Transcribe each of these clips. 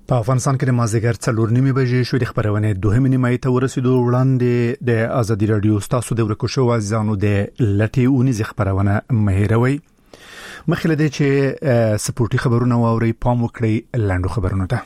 په افغانستان کې د مازدیګر 4:30 بجې شوې د خبرونه 2 نیمه ته ورسېدو. وړاندې د ازادي رادیو تاسو د ورکو شو ځانو د لټي اونیز خبرونه مهیروي. مخکې لدې چې سپورتي خبرونه واوري پام وکړئ لاندو خبرونه ته.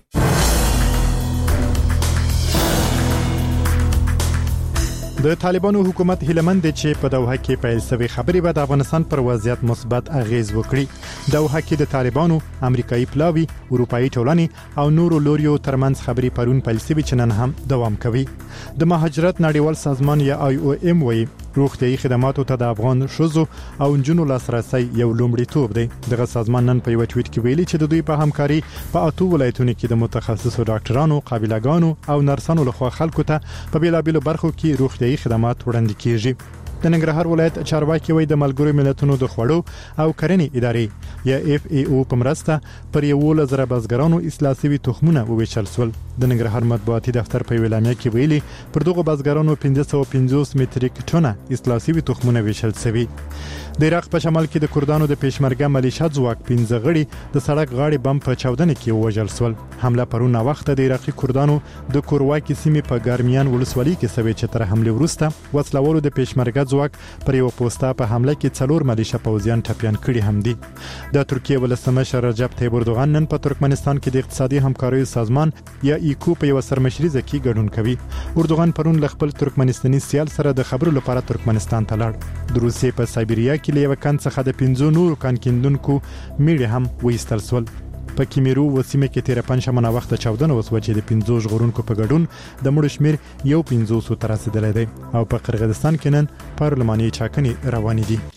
د طالبانو حکومت هیلمند چې په دوحه کې پیل شوی خبري به د افغانستان پر وضعیت مثبت اغیز وکړي. دوحه کې د طالبانو، امریکایي پلاوی، اروپאי ټولنې او نورو لوريو ترمنځ خبري پرون پیل شوی چې نن هم دوام کوي. د مهاجرت نړیوال سازمان یا IOM وایي روغتيایي خدماتو ته د افغان شوزو او جنونو لاسرسي یو لومړیتوب دی. دغه سازمان نن په یو ټویټ کې ویلي چې د دوی په همکاري په 8 ولایتونو کې د متخصصو ډاکټرانو، قابلګانو او نرسانو لخوا خلکو ته په بیلابیلو برخو کې روغتيایي خدمات وړاندې کیږي. د ننګرهار ولایت چارواکي وایي د ملګرو ملتونو د خوړو او کرنې ادارې یا FAO په مرسته پر 11,000 بزګرانو اصلاح شوي تخمونه وویشل شول. د ننګرهار مطبوعاتي دفتر په ویلامه کې ویلي پر دغه بزګرانو 550 متریک ټنه اصلاح شوي تخمونه ویشل شوي. د عراق په شمال کې د کردانو د پېشمرګه ملیشیا ځواک 15 غړي د سړک غاړې بم په چاودنه کې وژل شول. حمله پرونه وخت د عراقي کردانو د کورواکي سیمې په ګارمیان ولسوالۍ کې شوې چې تر حمله وروسته وسلوالو د پېشمرګه ځواک پر یو پوسټه په حمله کې 4 ملیشیا پوځیان ټپيان کړي هم دي. د ترکیه ولسمشر رجب طیب اردوغان نن په ترکمنستان کې د اقتصادي همکارۍ سازمان یا ایکو په یو سرمشريزه کې ګډون کوي. اردوغان پرون ل خپل ترکمنستاني سیال سره د خبرو لپاره ترکمنستان ته لاړ. د روسیې په سایبریا کې له وکن څخه د 15 نورو کانکیندونکو میړه هم وېستل شول. په کیمیرو وسیمه کې 13 شمنه وخت چاودنه وسوه چې د 15 ژغورونکو په ګډون د مړو شمیر یو 500 تر رسیدلی دی او په قرغیزستان کې نن پارلماني چاکنې روانې دي.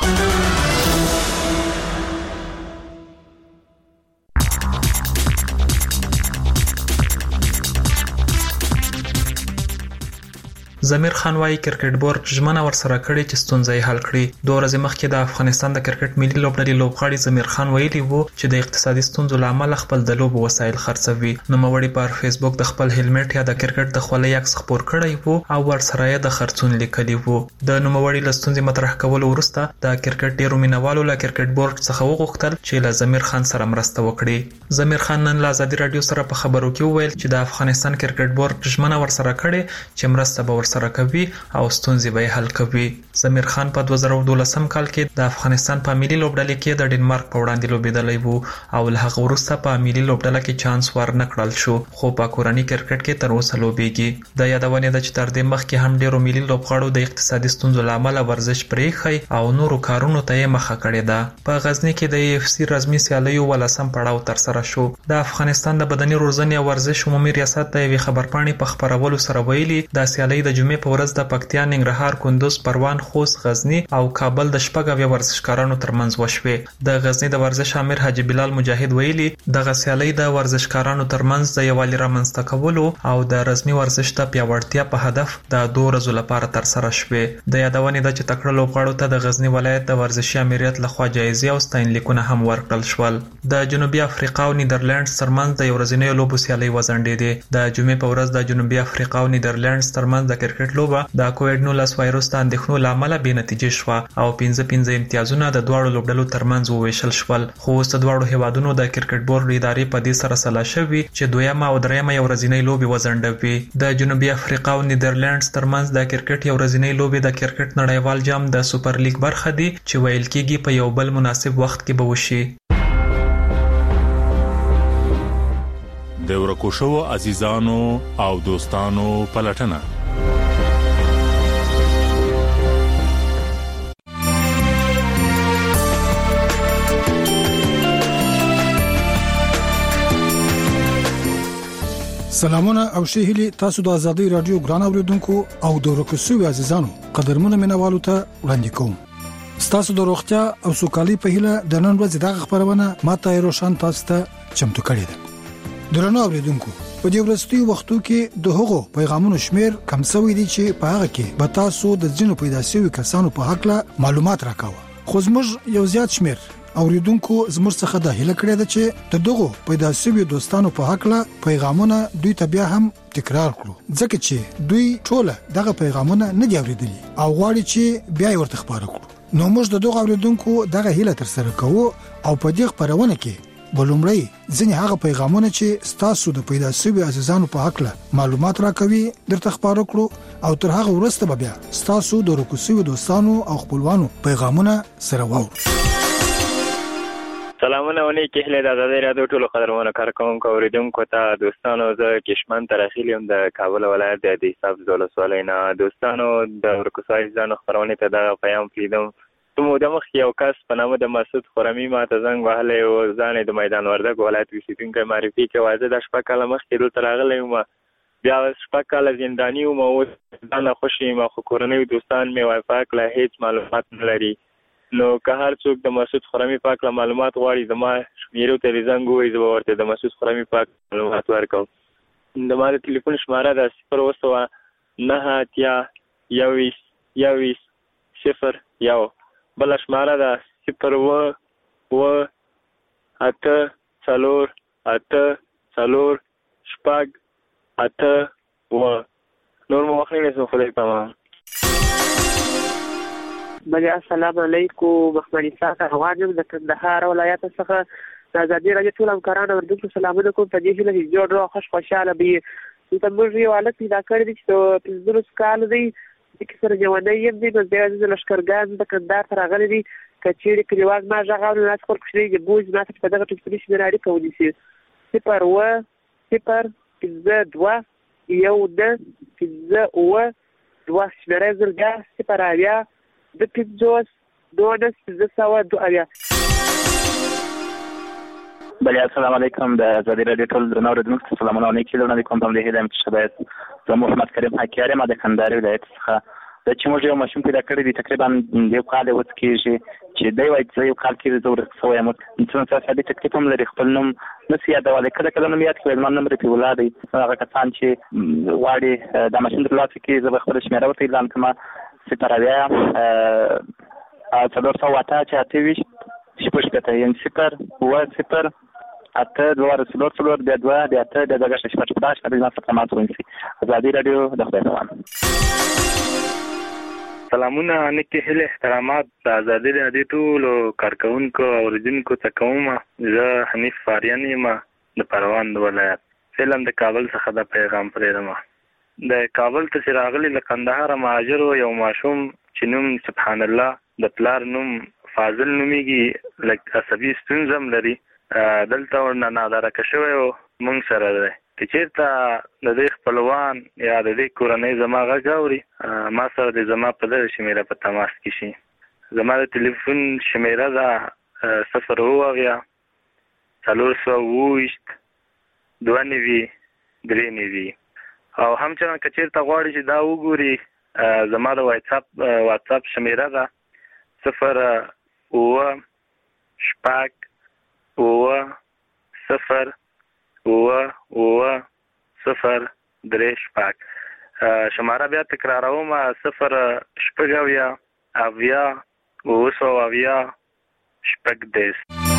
زمیر خان وايي کرکټ بورډ ژمنه ورسره کړې چې ستونزې حل کړي. 2 ورځې مخکې د افغانستان د کرکټ ملي لوبډلې لوبغاړي زمیر خان ویلي وو چې د اقتصادي ستونزو لامل خپل د لوبو وسایل خرڅوي. نو موري پر فیسبوک د خپل هیلمټ یا د کرکټ د خولۍ عکس خپور کړی وو او ورسره یې د خرڅون لیکلی وو. د نوموړي لستونزې مطرح کول وروسته د کرکټ ډیرو مینوالو له کرکټ بورډ څخه وغوښتل چې له زمیر خان سره مرسته وکړي. زمیر خان نن له ازادي رادیو سره په خبرو کې وویل چې د افغانستان کرکټ بورډ ژمنه ورسره کړې چې مرسته به ورسره کوي او ستونزې به حل کوي. زمیر خان په 2012 کال کې د افغانستان په ملي لوبډلې کې د ډنمارک په وړاندې لوبېدلی وو او له هغه وروسته په ملي لوبډله کې چانس ورنکړل شو خو په کورنۍ کرکټ کې تر اوسه لوبېږي. د یادونې ده چې تر دې مخکې هم ډیرو ملي لوبغاړو د اقتصادي ستونزو لامل ورزش پرېښی او نورو کارونو ته یې مخه کړې ده. په غزنی کې د AFC رسمي سیالیو ولسم پړاو تر سره شو. د افغانستان د بدني روزنې او ورزش عمومي ریاست د یوې خبرپاڼې په خبرولو سره ویلي د سیالۍ د جمعې په ورځ د پکتیا، ننګرهار، کندوز، پروان، خوست، غزنی او کابل د شپږ ورزشکارانو ترمنځ وشوي. د غزنی د ورزش امیر حاجی بلال مجاهد ویلي دغه سیالۍ د ورزشکارانو ترمنځ د یووالي رامنځته کولو او د رسمي ورزش ته پیاوړتیا په هدف د 2 ورځو لپاره تر سره شوي. د یادونې ده چې تکړه لوبغاړو ته د غزنی ولایت د ورزشي امریت لخوا جایزې او ستاینلیکونه هم ورکړل شول. د جنوبي افریقا او نیدرلینډز ترمنځ د ورځنیو لوبو سیالۍ وځنډېدې. د جمعې په ورځ د جنوبي افریقا او نیدرلینډز ترمنځ د کرکټ لوبه د کووډ-19 وایرس د اندېښنو لامل بې نتیجې شوه او 15 امتیازونه د دواړو لوبډلو ترمنځ وویشل شول. خو اوس د دواړو هیوادونو د کرکټ بورډ ادارې په دې سره سلا شوي چې دویمه او دریمه یو ورځنۍ لوبې وځنډوي. د جنوبي افریقا او نیدرلینډز ترمنځ د کرکټ یو ورځنۍ لوبې د کرکټ نړیوال جام د سوپر لیګ برخه دي چې ویل کېږي په یو بل مناسب وخت کې به وشي. د ورکو شوو عزیزانو او دوستانو پلټنه. سلامونه او ښه هیلې تاسو د ازادي رادیو ګران اوریدونکو او د ورکو شوو عزیزانو قدرمنو مینوالو ته وړاندې کوم. ستاسو د روغتیا او سوکالۍ په هیله د نن ورځې دغه خبرونه ماته روشن تاسو ته چمتو کړې ده. درنو اوریدونکو په دې ورځتي وختو کې د هغو پیغامونو شمیر کم شوی دی چې په هغه کې به تاسو د ځینو پیدا شوی کسانو په حق له معلومات راکاوه. خو زموږ یو زیات شمیر اوریدونکو زموږ څخه د هیله کړې ده چې د دغو پیدا شوی دوستانو په حق له پیغامونه دوی ته بیا هم تکرار کړو ځکه چې دوی ټول دغه پیغامونه نه دی اوریدلي او غواړي چې بیا ورته خبرو کړو. نو موږ د دغه اوریدونکو دغه هیله تر سره کوو او په دې خبرونه کې بلومړی ځینې هغه پیغامونه چې ستاسو د پیدا شوي عزیزانو په حق له معلومات راکوي درته خبرو کړو او تر هغه وروسته بیا ستاسو د ورکوسیو دوستانو او خپلوانو پیغامونه سره واورو. سلامونه ونی کې له د آزادۍ رادیو ټولو قدرمنو کارکونکو اوریدونکو ته دوستانو زه کشمن ترخیل یم د کابل ولایت د حساب ولسوالۍ نه. دوستانو د ورکوسای ځانو خبرونه ته د پیغام لیدم مو د مخ یو کس په نامه د مسعود خرمی ما ته زنګ وهلی او ځان د میدان وردګ ولایت اوسیدونکی معرفي کوي. واځه د شپږ کاله مخکې دلته راغلی یم، بیا شپږ کاله زنداني وم او ځان خوشی یم، خو کورنۍ دوستان مې وای پاک له هیڅ معلومات نه لري. نو که هر څوک د مسعود خرمی پاک له معلومات غواړي زما شمیرو ته زنګ ووایي، زه به ورته د مسعود خرمی پاک معلومات ورکوم. د ما د ټلیفون شماره ده 029210101. بل شماره ده 0884848. نور مو وخت نه خدای پامان. بله السلام علیکم، محمد اسحاق افغانم د کندهار ولایت څخه د آزادۍ رادیو ټول همکارانو اوریدونکو سلامونه کوم. په دې هیله چې جوړ روغ خوشاله وي. دلته موږ یو حالت پیدا کړی دی چې 15 کال دی چې سره ژوندی یم دی. نو بیا د لښکرګان د کندهار ته راغلی دی. که چېرې کلیوال ما غږ اوري نو خپل کوچنی د بوج ما ته په دغه ټلیفوني شمېره اړیکه ونیسي 01052 شمېره زر بیا 0 بله السلام علیکم. د آزادۍ رادیو ټول درنو اوریدونکو سلامونه او نیکې وړاندې کوم. په دې هیله یم چې ښه یاست. زه محمد کریم حکیار یم د کندهار ولایت څخه. دا چې موږ یو ماشوم پیدا کړی دی تقریبا یو کال یې اوس کېږي چې دی وایي چې یو کال کېږي زه ورک شوی یم. څومره څه تکلیف هم لري، خپل نوم نسي یادولی، کله کله نوم یاد کړی زما نوم رفیع الله دی. هغه کسان چې غواړي دا ماشوم ترلاسه کړي زه به خپله شمېره ورته اعلان کړم 0 یعنې 0 آزادۍ رادیو د خدای روان. سلامونه نیکې هیلې احترامات د آزادۍ رادیو ټولو کارکونکو او اوریدونکو ته کوم. زه حنیف فاریان یم د پروان ولایت. فلم د کابل څخه د پیغام پرېږدم. د کابل ته چې راغلی له کندهار مهاجر یو ماشوم چې نوم سبحان الله د پلار نوم فاضل نومیږي، لږ عصبي ستونزه هم لري. دلته ورنه نادارکه شوی و مونږ سره دی. که چېرته د دې خپلوان یا د دې کورنۍ زما غږ اوري ما سره د زما په دغه شمېره په تماس کې شي. زما د ټلیفون شمېره ده 0 او همچنان که چېرته غواړي چې دا وګوري زما د واتساپ شمېره ده 0 شماره بیا تکراروم 0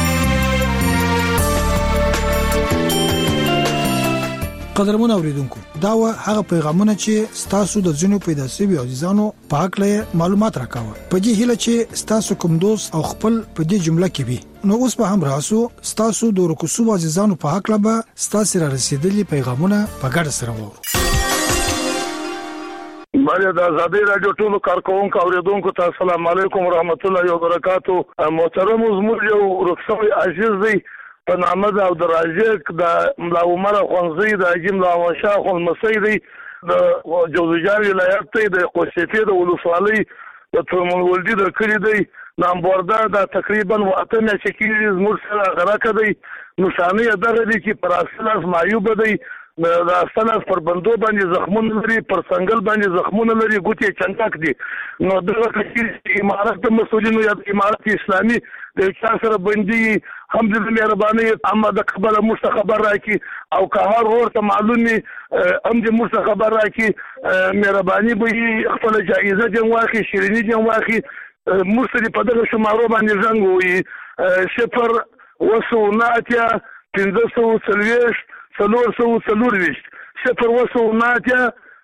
قدرمن اوریدونکو دا و هغه پیغامونه چې ستاسو د ځینو پیدا شوي عزیزانو په حق له معلومات راکاوه. په دې هیله چې ستاسو کوم دوست او خپل په دې جمله کې وي. نو اوس به هم راسو ستاسو د ورکوسو عزیزانو په حق له ستاسو را رسیدلي پیغامونه په ګډه سره وورو. بله د آزادۍ رادیو ټولو کارکونکو اوریدونکو ته السلام علیکم ورحمت الله وبرکاتو. محترم زموږ یو رخصوي عزیز دی په نامه د عبدالرازق د ملا عمر خونزی د حاجي ملا شاه خونمسی دی د جوزجان ولایت دی د قوسیفې د ولسوالۍ د ترمن ولدي د کلي دی نامبورده د تقریبا 8 میاشتې کې زموږ سره غراکه دی. نشانه یې دغه دی چې پر اصلاس معیوب دی، د اصلاس پر بندو باندې زخمونه لري، پر څنګل باندې زخمونه لري، ګوتې چنټک دي. نو دغه کچې امارت د مسؤلینو یا امارت اسلامي د چا سره بندي هم د مهرباني اما د قبل مست خبر راکې او که هر ورته معلومي هم د مست خبر راکې مهرباني به خپل جایزه جن واخی شیرینی جن واخی مرسل په دغه شمارو باندې زنګ وي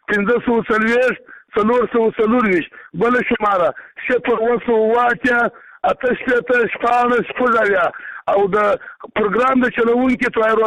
0 بل شماره 0 8 شپږ او د پروګرام د چلوونکي